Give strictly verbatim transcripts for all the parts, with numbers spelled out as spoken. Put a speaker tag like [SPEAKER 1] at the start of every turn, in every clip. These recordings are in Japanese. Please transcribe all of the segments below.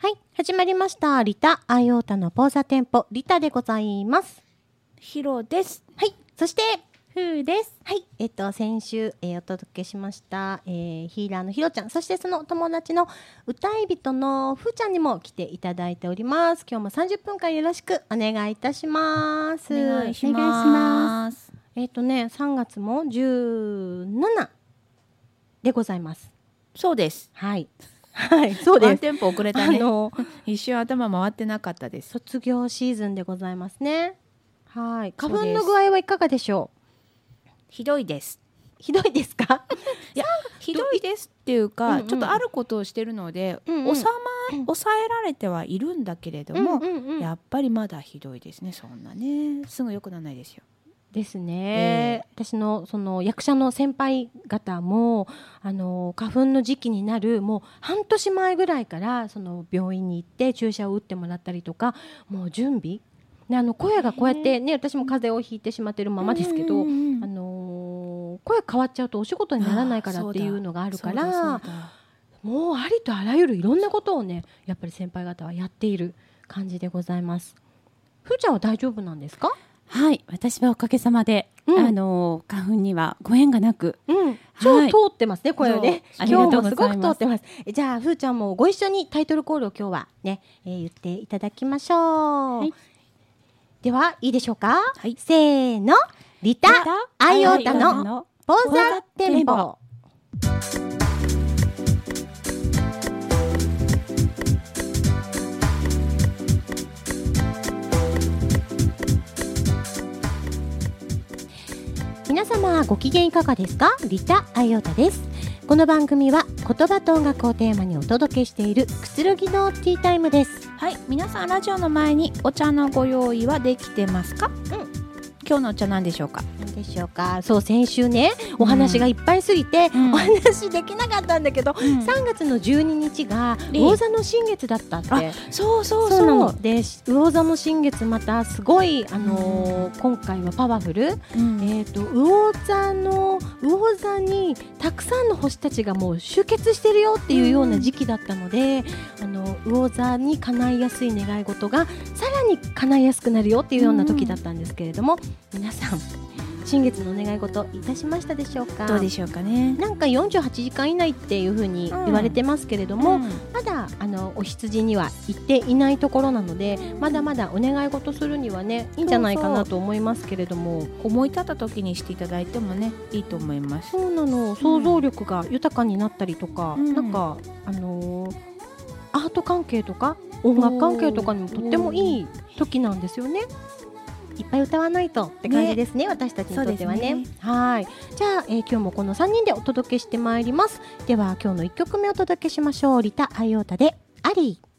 [SPEAKER 1] はい、始まりました。リタ・アイオータのポーザ店舗、リタでございます。
[SPEAKER 2] ヒロです。
[SPEAKER 1] はい、そして
[SPEAKER 3] ふーです。
[SPEAKER 1] はい、えっと先週、えー、お届けしました、えー、ヒーラーのヒロちゃん、そしてその友達の歌い人のふーちゃんにも来ていただいております。今日もさんじゅっぷんかんよろしくお願いいたします。
[SPEAKER 2] お願いします。
[SPEAKER 1] えっとね、さんがつもじゅうしちでございます。
[SPEAKER 2] そうです。
[SPEAKER 1] はい。はい、そうです。
[SPEAKER 2] ワンテンポ遅れたね。
[SPEAKER 1] あの
[SPEAKER 2] 一瞬頭回ってなかったです。
[SPEAKER 1] 卒業シーズンでございますね。はい。花粉の具合はいかがでしょう。
[SPEAKER 2] ひどいです。
[SPEAKER 1] ひどいですか。
[SPEAKER 2] いや、ひどいですっていうか、
[SPEAKER 1] うんうん、
[SPEAKER 2] ちょっとあることをしてるので、
[SPEAKER 1] うんうん、
[SPEAKER 2] 収ま抑えられてはいるんだけれども、
[SPEAKER 1] うんうんうん、
[SPEAKER 2] やっぱりまだひどいですね。そんなね、すぐ良くならないですよ。
[SPEAKER 1] ですね、えー、私のその役者の先輩方もあの花粉の時期になるもう半年前ぐらいからその病院に行って注射を打ってもらったりとか、もう準備で、あの声がこうやってね、私も風邪をひいてしまっているままですけど、うんうんうん、あの声変わっちゃうとお仕事にならないからっていうのがあるから、もうありとあらゆるいろんなことをね、やっぱり先輩方はやっている感じでございます。ふーちゃんは大丈夫なんですか？
[SPEAKER 3] はい、私はおかげさまで、うん、あの花粉にはご縁がなく、
[SPEAKER 1] うん、超通ってますね、声をね。今日もすごく通ってます。じゃあふーちゃんもご一緒にタイトルコールを今日はね、えー、言っていただきましょう。はい、ではいいでしょうか。はい、せーの、リタ・アイオータのポーザ店舗。皆様ご機嫌いかがですか？リタ・アイオータです。この番組は言葉と音楽をテーマにお届けしているくつろぎのティータイムです。
[SPEAKER 2] はい、皆さんラジオの前にお茶のご用意はできてますか？うん、今日のお茶なんでしょうか？
[SPEAKER 1] なんでしょうか。そう、先週ねお話がいっぱいすぎて、うん、お話できなかったんだけど、うん、さんがつのじゅうににちが魚座の新月だったって。あ、
[SPEAKER 2] そうそうそう。
[SPEAKER 1] そうなので、魚座の新月またすごい、あのーうん、今回はパワフル、うん、えっと魚座の魚座にたくさんの星たちがもう集結してるよっていうような時期だったので、うん、あの魚座に叶いやすい願い事がさらに叶いやすくなるよっていうような時だったんですけれども、うん、皆さん新月の願い事いたしましたでしょうか？
[SPEAKER 2] どうでしょうかね。
[SPEAKER 1] なんかよんじゅうはちじかん以内っていう風に言われてますけれども、うん、まだあのお羊には行っていないところなので、まだまだお願い事するにはねいいんじゃないかなと思いますけれども、そうそう
[SPEAKER 2] 思い立った時にしていただいてもねいいと思います。
[SPEAKER 1] そうなの、想像力が豊かになったりとか、うん、なんかあのー、アート関係とか音楽関係とかにもとってもいい時なんですよね。いっぱい歌わないとって感じですね、私たちにとっては ね, ねはい。じゃあ、えー、今日もこのさんにんでお届けしてまいります。では今日のいっきょくめお届けしましょう。リタ・アイオータでアリー。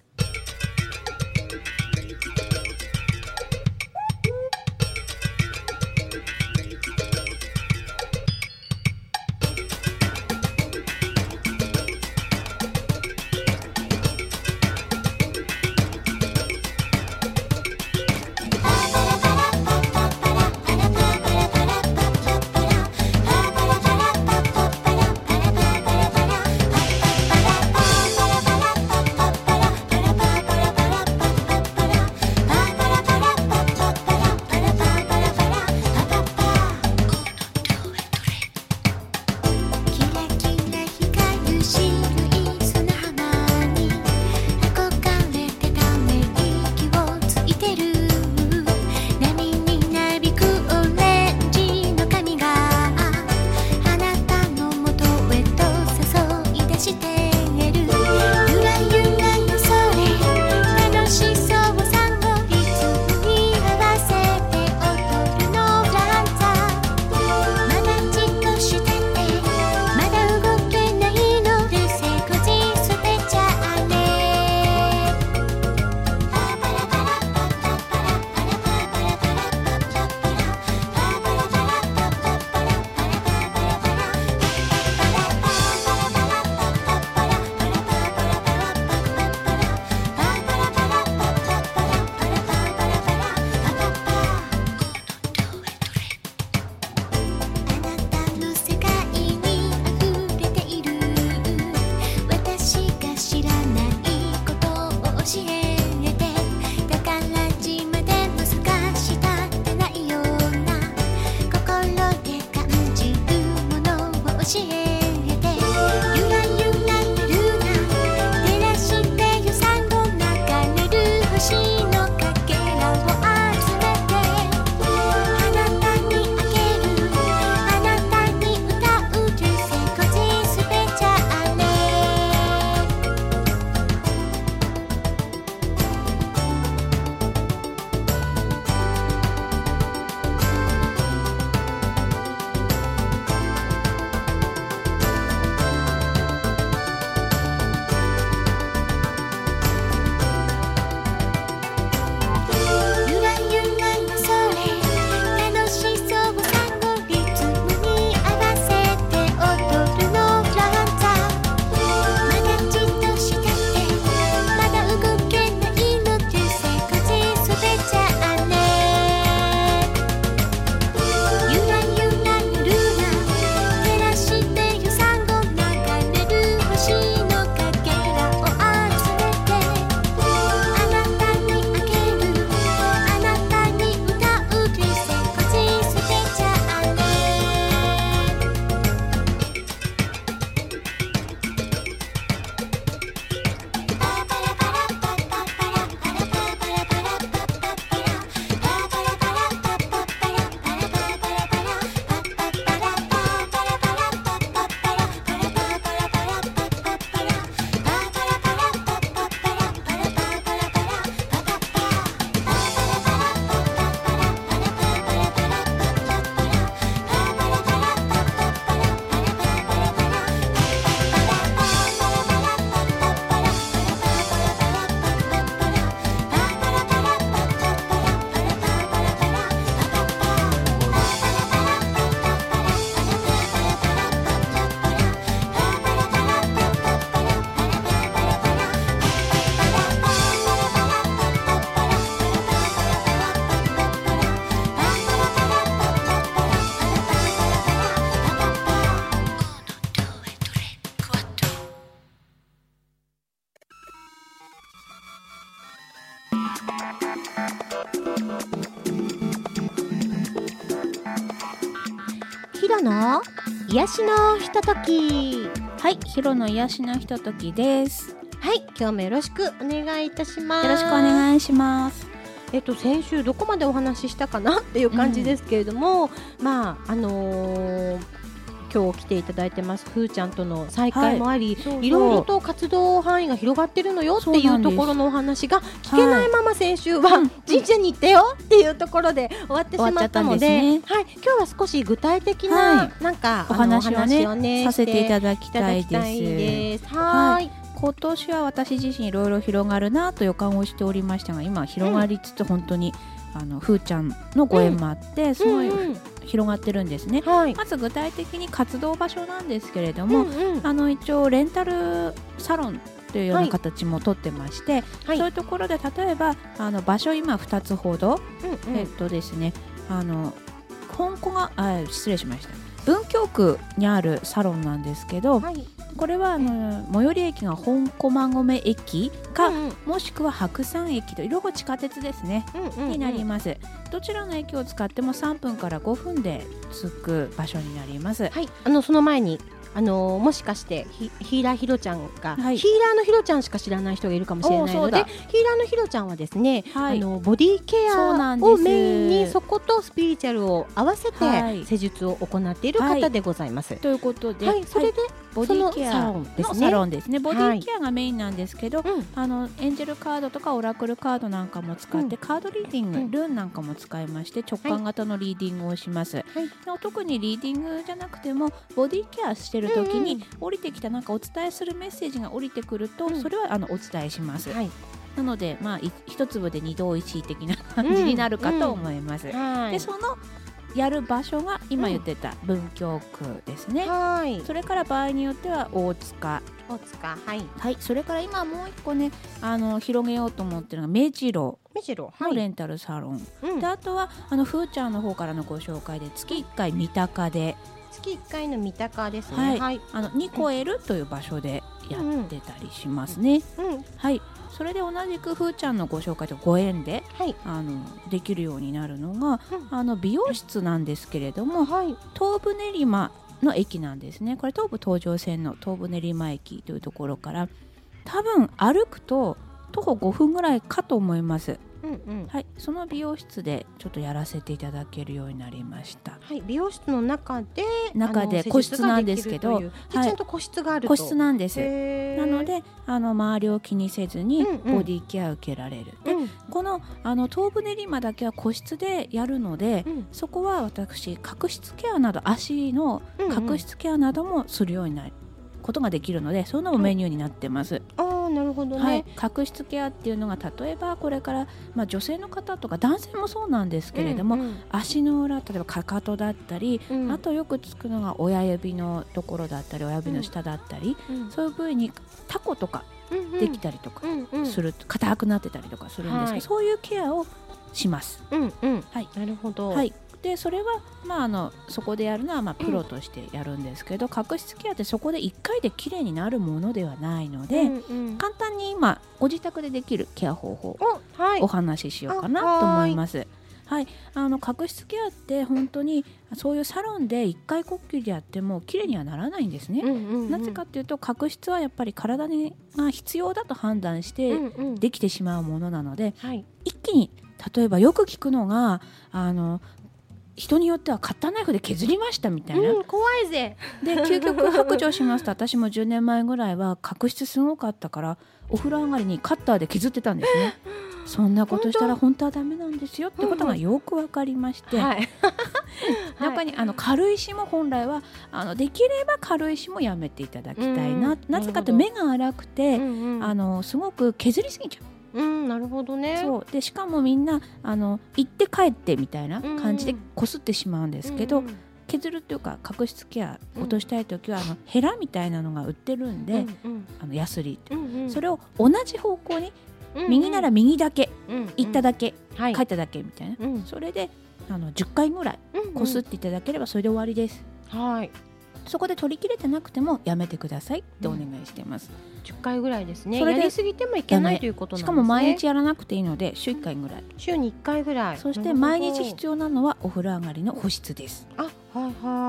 [SPEAKER 1] の癒しのひととき。
[SPEAKER 2] はい、ヒロの癒しのひとときです。
[SPEAKER 1] はい、今日もよろしくお願いいたします。
[SPEAKER 2] よろしくお願いします。
[SPEAKER 1] えっと先週どこまでお話ししたかなっていう感じですけれども、うん、まああのー、今日来ていただいてますふーちゃんとの再会もあり、はい、そうそういろいろと活動範囲が広がってるのよっていうところのお話が聞けないまま先週は、はい、神社に行ってよっていうところで終わってしまったので、ね、はい、今日は少し具体的な、はい、なんか
[SPEAKER 2] お話を ね, をねさせていただきたいです。はい、今年は私自身いろいろ広がるなと予感をしておりましたが、今広がりつつ本当に、うん、あのふーちゃんのご縁もあって、うん、すごい広がってるんですね、はい、まず具体的に活動場所なんですけれども、うんうん、あの一応レンタルサロンというような形もとってまして、はい、そういうところで例えばあの場所今ふたつほど、うんうん、えっとですねあの本校があ失礼しました文京区にあるサロンなんですけど、はい、これはあの最寄り駅が本駒込駅か、うんうん、もしくは白山駅といろいろ地下鉄ですね、うんうんうん、になります。どちらの駅を使ってもさんぷんからごふんで着く場所になります。
[SPEAKER 1] はい、あのその前にあのもしかしてヒーラーひろちゃんが、はい、ヒーラーのひろちゃんしか知らない人がいるかもしれないので、ヒーラーのひろちゃんはですね、はい、あのボディケアをメインにそことスピリチュアルを合わせて施術を行っている方でございます、はい、
[SPEAKER 2] ということで、
[SPEAKER 1] はい、それで、はい、ボディケアの
[SPEAKER 2] サロンですね。ボディケアがメインなんですけど、はい、あのエンジェルカードとかオラクルカードなんかも使って、うん、カードリーディング、うん、ルーンなんかも使いまして直感型のリーディングをします、はい、特にリーディングじゃなくてもボディケアしてる時に、うんうん降りてきたなんかお伝えするメッセージが降りてくると、うん、それはあのお伝えします、はい、なので、まあ、一粒で二度おいしい的な感じになるかと思います、うんうん、でそのやる場所が今言ってた文京区ですね、うん、はいそれから場合によっては大塚
[SPEAKER 1] 大塚、はい
[SPEAKER 2] はい、それから今もう一個ねあの広げようと思ってるのが目白のレンタルサロン、はい、であとはあのふーちゃんの方からのご紹介で月いっかい三鷹で
[SPEAKER 1] 月いっかいの三鷹ですね、
[SPEAKER 2] はいはい、あのニコエルという場所でやってたりしますね、うんうん、はいそれで同じくふーちゃんのご紹介とご縁で、はい、あのできるようになるのが、うん、あの美容室なんですけれども、はい、東武練馬の駅なんですね。これ東武東上線の東武練馬駅というところから多分歩くと徒歩ごふんぐらいかと思います、うんうんはい、その美容室でちょっとやらせていただけるようになりました、
[SPEAKER 1] はい、美容室の中で
[SPEAKER 2] 中で個室なんですけど、はい、
[SPEAKER 1] ちゃんと個室があると
[SPEAKER 2] 個室なんです。なのであの周りを気にせずにボディケアを受けられる、うんうん、でこの、あの東武練馬だけは個室でやるので、うん、そこは私角質ケアなど足の角質ケアなどもするようになることができるので、そういうのもメニューになってます、
[SPEAKER 1] うん、あなるほどね、
[SPEAKER 2] はい、角質ケアっていうのが例えばこれから、まあ、女性の方とか男性もそうなんですけれども、うんうん、足の裏例えばかかとだったり、うん、あとよくつくのが親指のところだったり親指の下だったり、うん、そういう部位にタコとかできたりとかする、うんうん、硬くなってたりとかするんですけど、はい、そういうケアをします、
[SPEAKER 1] うんうんはい、なるほど、
[SPEAKER 2] はいでそれは、まあ、あのそこでやるのは、まあ、プロとしてやるんですけど、うん、角質ケアってそこでいっかいできれいになるものではないので、うんうん、簡単に今ご自宅でできるケア方法をお話ししようかなと思います。はい、あの角質ケアって本当にそういうサロンでいっかいこっきりでやってもきれいにはならないんですね、うんうんうん、なぜかっていうと角質はやっぱり体にが必要だと判断してできてしまうものなので、うんうん、一気に例えばよく聞くのがあの人によってはカッターナイフで削りましたみたいな、
[SPEAKER 1] うん、怖いぜ
[SPEAKER 2] で究極白状しますと私もじゅうねんまえぐらいは角質すごかったからお風呂上がりにカッターで削ってたんですねそんなことしたら本当はダメなんですよってことがよく分かりまして、うんうんはい、中にあの軽石も本来はあのできれば軽石もやめていただきたいな、うん、なぜかと目が粗くて、うんうん、あのすごく削りすぎちゃう
[SPEAKER 1] うん、なるほどね。
[SPEAKER 2] そうでしかもみんなあの行って帰ってみたいな感じでこすってしまうんですけど、うんうん、削るっていうか角質ケア落としたいときは、うん、あのヘラみたいなのが売ってるんで、うんうん、あのヤスリって、うんうん、それを同じ方向に、うんうん、右なら右だけ、うんうん、行っただけ、うん、帰っただけみたいな、うん、それであのじゅっかいぐらいこすっていただければそれで終わりです、うんうん、はいそこで取り切れてなくてもやめてくださいってお願いしてます、
[SPEAKER 1] うん、じゅっかいぐらいですね。それでやりすぎてもいけないということなんですね。
[SPEAKER 2] しかも毎日やらなくていいので週いっかいぐらい、うん、
[SPEAKER 1] 週にいっかいぐらい。
[SPEAKER 2] そして毎日必要なのはお風呂上がりの保湿です。
[SPEAKER 1] あはいはい。
[SPEAKER 2] お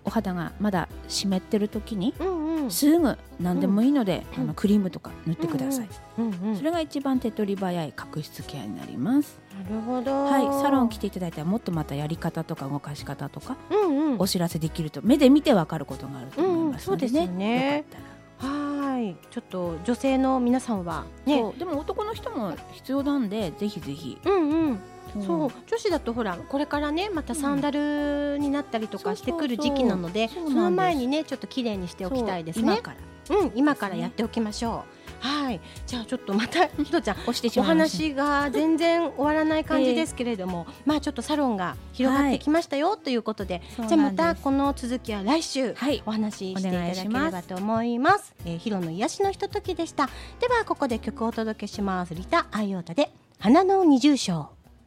[SPEAKER 2] お肌がまだ湿ってる時に、
[SPEAKER 1] うんうん、
[SPEAKER 2] すぐ何でもいいので、うん、あのクリームとか塗ってください、
[SPEAKER 1] うんうんうん、
[SPEAKER 2] それが一番手っ取り早い角質ケアになります。
[SPEAKER 1] なるほど、
[SPEAKER 2] はい、サロン来ていただいたらもっとまたやり方とか動かし方とか、
[SPEAKER 1] うんうん、
[SPEAKER 2] お知らせできると目で見て分かることがあると思いますのでね、うんうん、そうですよね、よかったら
[SPEAKER 1] はい、ちょっと女性の皆さんは、ね、
[SPEAKER 2] そうでも男の人も必要なんでぜひぜひ、
[SPEAKER 1] うんうんうん、そう女子だとほらこれからねまたサンダルになったりとかしてくる時期なので、その前にねちょっと綺麗にしておきたいですね。
[SPEAKER 2] 今から、
[SPEAKER 1] うん、今からやっておきましょう。はい、じゃあちょっとまたひとちゃんお話が全然終わらない感じですけれども、えー、まあちょっとサロンが広がってきましたよ、はい、ということで、じゃあまたこの続きは来週お話ししていただければと思います。えー、ヒロの癒しのひとときでした。ではここで曲をお届けします。リタ・アイオータで花の二重唱。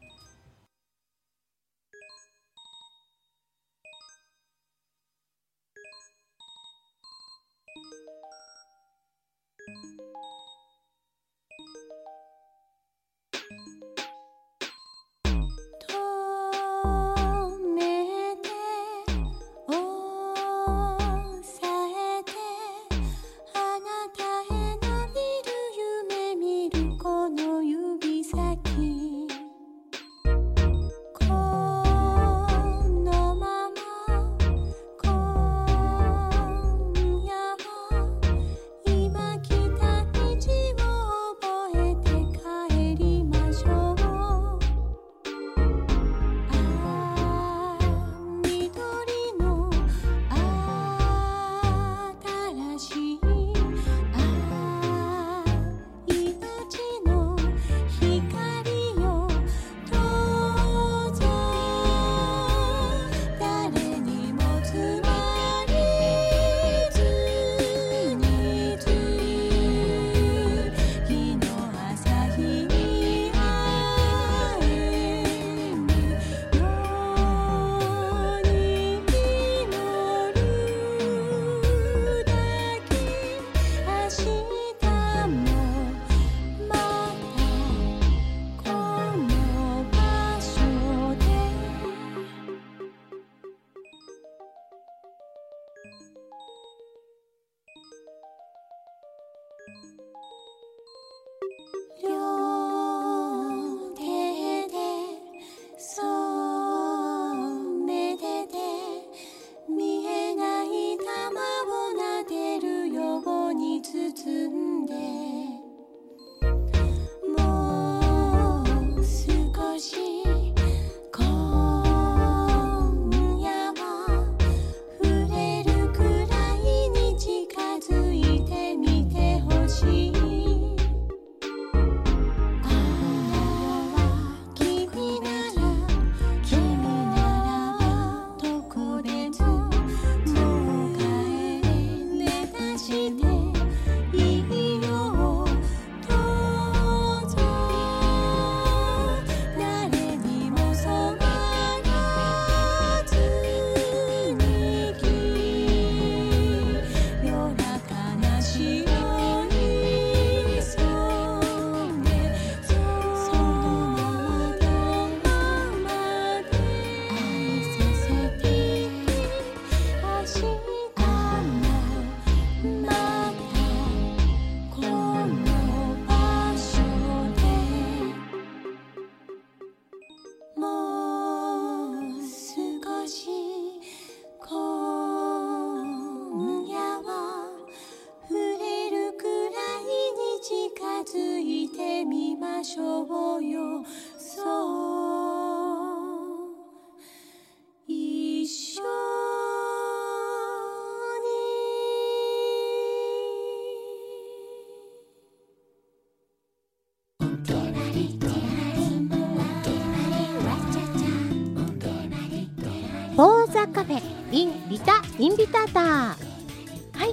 [SPEAKER 1] ボーザカフェ in リタインビターター。はい、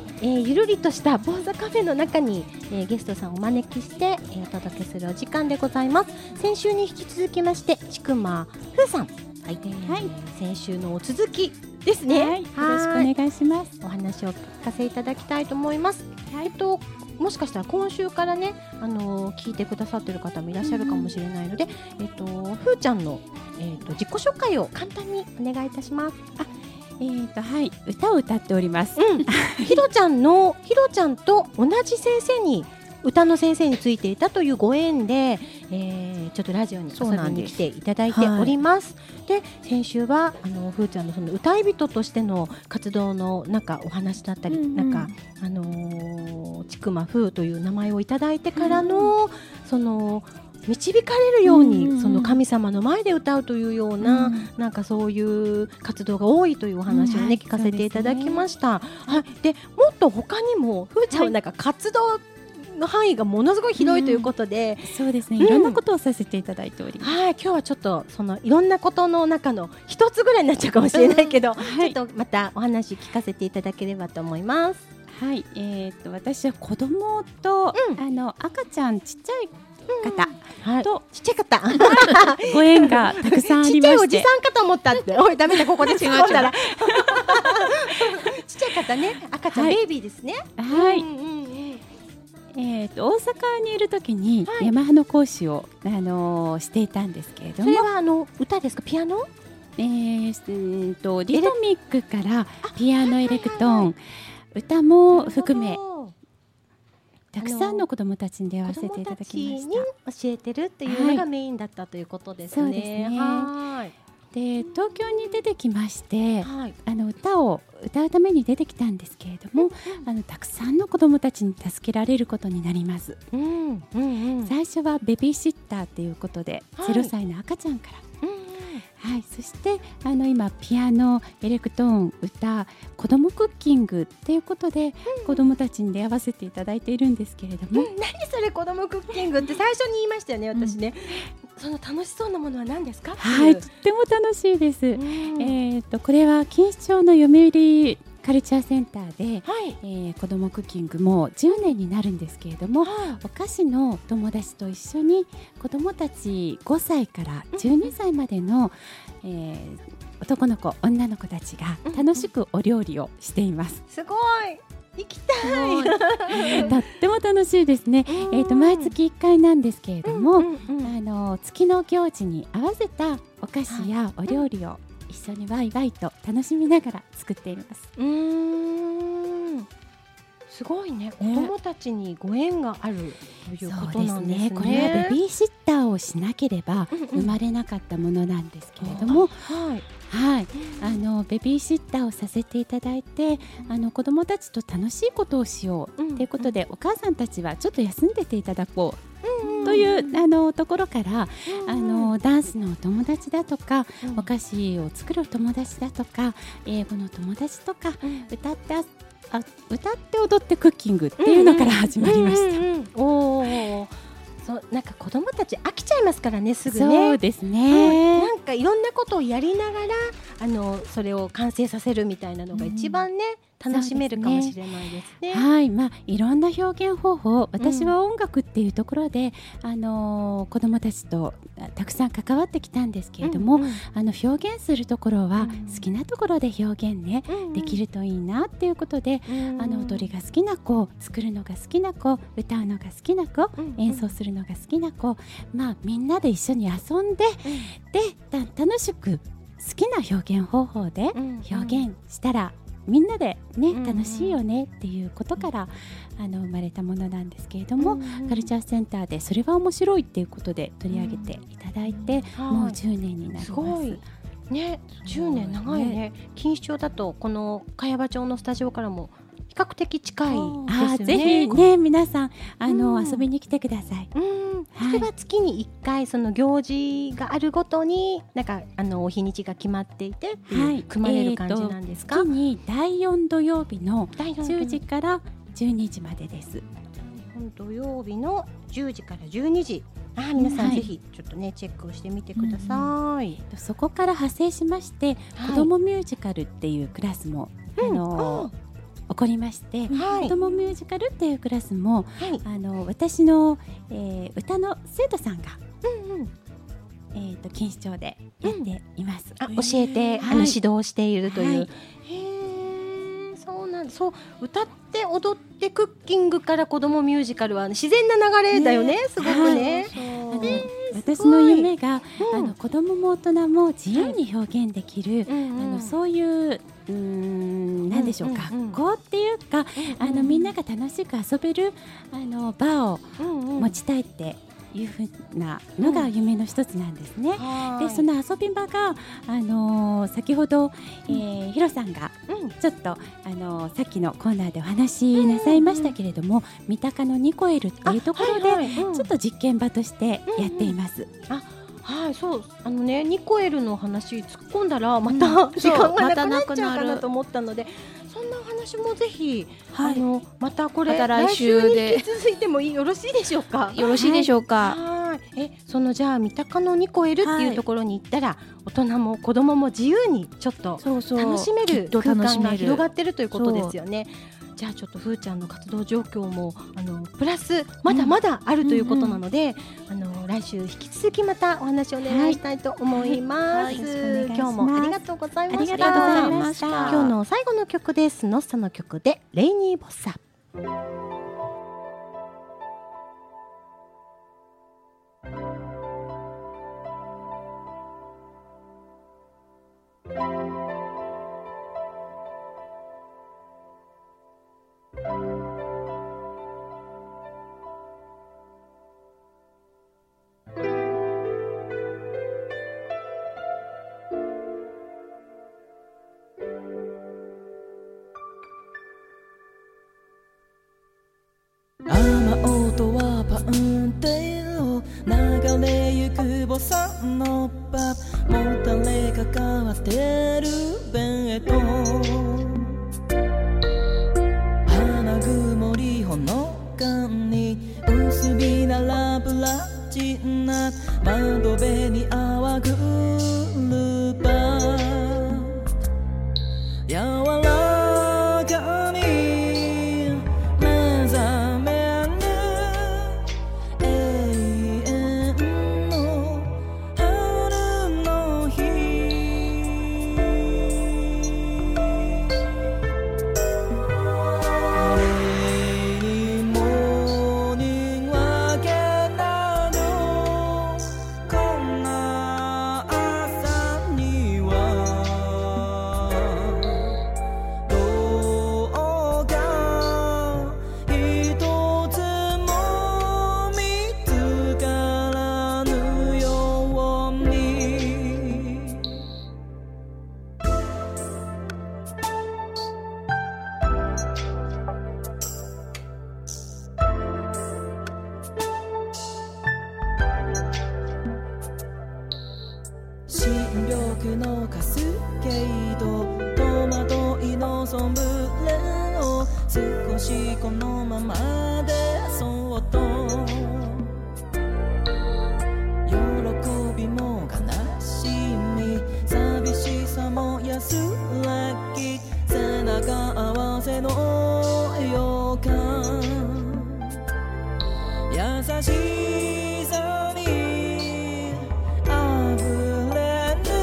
[SPEAKER 1] えー、ゆるりとしたボーザカフェの中に、えー、ゲストさんをお招きして、えー、お届けするお時間でございます。先週に引き続きましてちくまふうさん、はい、えーはい、先週のお続きですね、
[SPEAKER 3] はい、よろしくお願いします。
[SPEAKER 1] お話を聞かせいただきたいと思います。はい、えっともしかしたら今週からね、あのー、聞いてくださっている方もいらっしゃるかもしれないので、うん、えっとふーちゃんの、えー、と自己紹介を簡単にお願いいたします。
[SPEAKER 3] あ、 えーとはい、歌を歌っております。
[SPEAKER 1] うん、ひろちゃんのひろちゃんと同じ先生に歌の先生についていたというご縁で、えー、ちょっとラジオに遊びに来ていただいております。で、はい、で先週はあのふーちゃんのその歌い人としての活動のなんかお話だったり、うんうん、なんかあのー、ちくまふーという名前をいただいてからの、うん、その導かれるように、うんうん、その神様の前で歌うというような、うん、なんかそういう活動が多いというお話をね、うん、聞かせていただきました。はい、でもっと他にもふーちゃんはなんか活動の範囲がものすごい広いということで、
[SPEAKER 3] うん、そうですね、いろんなことをさせていただいております。
[SPEAKER 1] うん、はい、今日はちょっとそのいろんなことの中の一つぐらいになっちゃうかもしれないけど、うん、はい、ちょっとまたお話聞かせていただければと思います。
[SPEAKER 3] はい、えー、と私は子供と、うん、あの赤ちゃんちっちゃい方、
[SPEAKER 1] うん、はい、とちっちゃい方
[SPEAKER 3] ご縁がたくさんありまして、ちっちゃい
[SPEAKER 1] おじさんかと思ったっておいダメだ、ここで突っ込んだらちっちゃい方ね、赤ちゃん、はい、ベイビーですね。
[SPEAKER 3] はい、うんうん、えー、と大阪にいるときにヤマハの講師を、あのー、していたんですけれども、
[SPEAKER 1] それはあの歌ですか、ピアノ？
[SPEAKER 3] えー、とリトミックからピアノ、エレクトーン、歌も含めたくさんの子どもたちに出会わせていただきました。子ども
[SPEAKER 1] たちに教えてるっていうのがメインだったということですね。
[SPEAKER 3] はい、そうですね。はい。で東京に出てきまして、はい、あの歌を歌うために出てきたんですけれども、うん、あのたくさんの子どもたちに助けられることになります。うんうんうん、最初はベビーシッターということで、はい、ゼロさいの赤ちゃんから、うん、はい、そしてあの今ピアノ、エレクトーン、歌、子どもクッキングっていうことで、うん、子どもたちに出会わせていただいているんですけれども、
[SPEAKER 1] うん、何それ子どもクッキングって最初に言いましたよね、私ね。うん、その楽しそうなものは何ですか？
[SPEAKER 3] はい、とっても楽しいです。うん、えー、とこれは錦糸町の読売カルチャーセンターで、はい、えー、子どもクッキングもじゅうねんになるんですけれども、はい、お菓子の友達と一緒に子どもたちごさいからじゅうにさいまでの、うん、えー、男の子女の子たちが楽しくお料理をしています。
[SPEAKER 1] すごい、行きたい
[SPEAKER 3] とっても楽しいですね。えー、と毎月いっかいなんですけれども、うんうんうん、あの月の行事に合わせたお菓子やお料理を一緒にワイワイと楽しみながら作っています。
[SPEAKER 1] うーん、すごいね。子どもたちにご縁があるということなんですね。そうですね。
[SPEAKER 3] これはベビーシッターをしなければ生まれなかったものなんですけれども、うんうん、はいはい、あのベビーシッターをさせていただいて、あの子どもたちと楽しいことをしようということで、うんうん、お母さんたちはちょっと休んでていただこう、うんうん、というあのところから、うんうん、あのダンスのお友達だとか、うん、お菓子を作るお友達だとか、英語の友達とか、うん、歌ってあ歌って踊ってクッキングっていうのから始まりました。うんうんうん、おー、
[SPEAKER 1] そうなんか子どもたち飽きちゃいますからね、すぐね。
[SPEAKER 3] そうですね、
[SPEAKER 1] うん、なんかいろんなことをやりながらあのそれを完成させるみたいなのが一番ね、うん、楽しめるかもしれないですね。
[SPEAKER 3] はい、まあ、いろんな表現方法、私は音楽っていうところで、うん、あの子どもたちとたくさん関わってきたんですけれども、うんうん、あの表現するところは好きなところで表現ね、うん、できるといいなっていうことで、うん、あの踊りが好きな子、作るのが好きな子、歌うのが好きな子、うん、演奏するのが好きな子、まあ、みんなで一緒に遊んで、うん、で楽しく好きな表現方法で表現したら、みんなでね、うんうん、楽しいよねっていうことからあの生まれたものなんですけれども、うんうん、カルチャーセンターでそれは面白いっていうことで取り上げていただいて、うん、もうじゅうねんになります。すごい
[SPEAKER 1] ね、じゅうねん長いね。錦糸町だとこの茅場町のスタジオからも比較的近いですよね。あ、
[SPEAKER 3] ぜひね、皆さんあの、うん、遊びに来てください。うん、
[SPEAKER 1] それは月にいっかいその行事があるごとになんかあの日にちが決まっていてっていう、はい、組まれる感じなんですか？
[SPEAKER 3] えー、月にだいよん土曜日のじゅうじからじゅうにじまでです。
[SPEAKER 1] 土曜日のじゅうじからじゅうにじ、あ、皆さんぜひちょっとね、はい、チェックをしてみてください。
[SPEAKER 3] うん、そこから派生しまして、はい、子どもミュージカルっていうクラスも、うん、あのーうん起こりまして、はい、子どもミュージカルっていうクラスも、はい、あの私の、えー、歌の生徒さんが、うんうん、えー、と錦糸町でやっています。
[SPEAKER 1] うん、あ、教えて、はい、あの指導しているという。はい、へー、そうなんだ。そう、歌って踊ってクッキングから子どもミュージカルは自然な流れだよね。ね、すごくね。はい、
[SPEAKER 3] あの私の夢が、うん、あの子供も大人も自由に表現できる、うん、あのそういううーん何でしょう、うんうんうん、学校っていうか、うんうん、あのみんなが楽しく遊べるあの場を持ちたいっていうふうなのが夢の一つなんですね、うん、でその遊び場が、あのー、先ほど、えー、ヒロさんがちょっと、あのー、さっきのコーナーでお話しなさいましたけれども、うんうん、三鷹のニコエルっていうところで、はいはいうん、ちょっと実験場としてやっています、うんうん、あ
[SPEAKER 1] はい、そうあのねニコエルの話突っ込んだらまた、うん、時間がなくなっちゃうかなと思ったので、そんなお話もぜひ、はい、あのまたこれまた来週で来週に引き続いてもいいよろしいでしょうか。
[SPEAKER 2] よろしいでしょうか。
[SPEAKER 1] はい、えそのじゃあ三鷹のニコエルっていうところに行ったら、はい、大人も子供も自由にちょっと楽しめる空間が広がってるということですよね。じゃあちょっとふーちゃんの活動状況もあのプラスまだまだあるということなので、うんうんうん、あの来週引き続きまたお話をお願いしたいと思います、はいはい、今日もありがとうございました。ありがとうございました。今日の最後の曲です。ノッサの曲でレイニーボッサ。
[SPEAKER 4] 雨音はパンテロ流れゆくボサノバもたれかかってるベッド花曇りほのかに薄日ならぶらちな窓辺に淡くるば柔らかにのカスケード戸惑いのソンブレを少しこのままでそっと喜びも悲しみ寂しさも安らぎ背中合わせの予感優しさにあふれ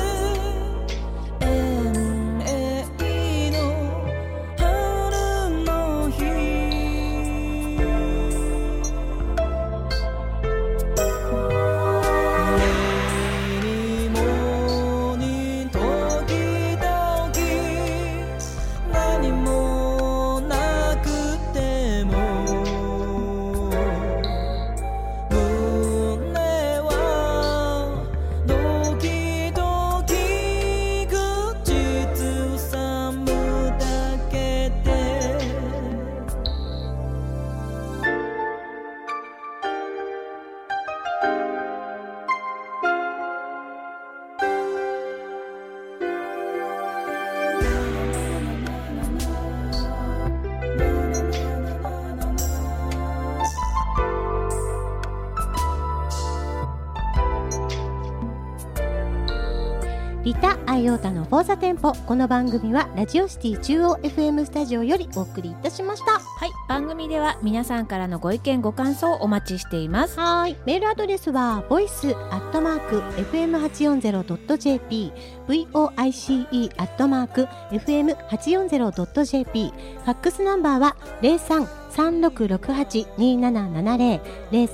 [SPEAKER 1] リタ・アイオータのフォーザテンポ。この番組はラジオシティ中央 エフエム スタジオよりお送りいたしました。
[SPEAKER 2] はい、番組では皆さんからのご意見ご感想をお待ちしています。
[SPEAKER 1] はい、メールアドレスは ボイス アットマーク エフエムはちよんぜろ ドット ジェーピー ボイス アットマーク エフエムはちよんぜろ ドット ジェーピー ファックスナンバーはゼロさん さんろくろくはち にーななななゼロ ゼロさん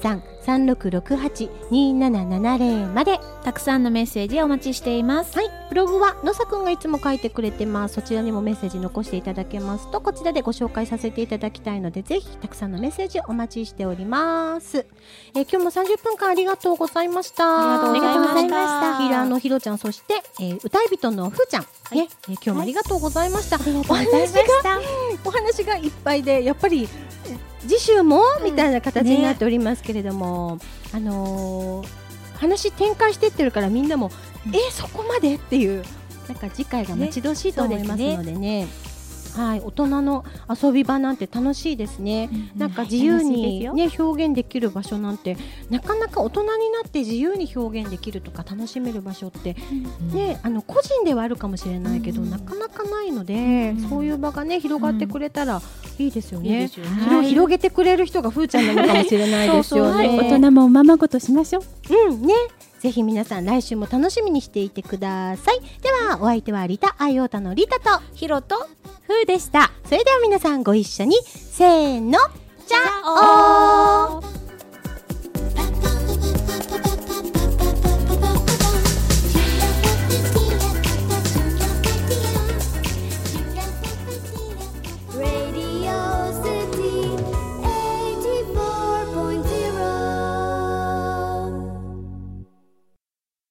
[SPEAKER 1] さんろくろくはちにななななぜろ まで。
[SPEAKER 2] たくさんのメッセージお待ちしています。
[SPEAKER 1] はい、ブログはのさくんがいつも書いてくれてます。そちらにもメッセージ残していただけますと、こちらでご紹介させていただきたいので、ぜひたくさんのメッセージお待ちしております。えー、今日もさんじゅっぷんかんありがとうございました。
[SPEAKER 2] ありがとうございました。
[SPEAKER 1] 平野ひろちゃん、そして、えー、歌い人のふーちゃん、はい、ねえー、今日もありがとうございました。はい、お話がお話がいっぱいで、やっぱり次週も、うん、みたいな形になっておりますけれども、ね、あのー、話展開してってるからみんなも、うん、えー、そこまでっていう、なんか次回が待ち遠しいと思いますのでね。はい、大人の遊び場なんて楽しいですね、うん、なんか自由に、ね、表現できる場所なんてなかなか大人になって自由に表現できるとか楽しめる場所って、うん、ね、あの個人ではあるかもしれないけど、うん、なかなかないので、うん、そういう場がね広がってくれたらいいですよね、うん、いいですよね。それを広げてくれる人がふーちゃんなのかもしれないですよね。
[SPEAKER 3] そうそう、はい、大人もおままごとしましょう。
[SPEAKER 1] うんね、ぜひ皆さん来週も楽しみにしていてください。ではお相手はリタアイオータのリタと
[SPEAKER 2] ヒロと
[SPEAKER 3] ふーでした。
[SPEAKER 1] それでは皆さんご一緒にせーの、じゃおー。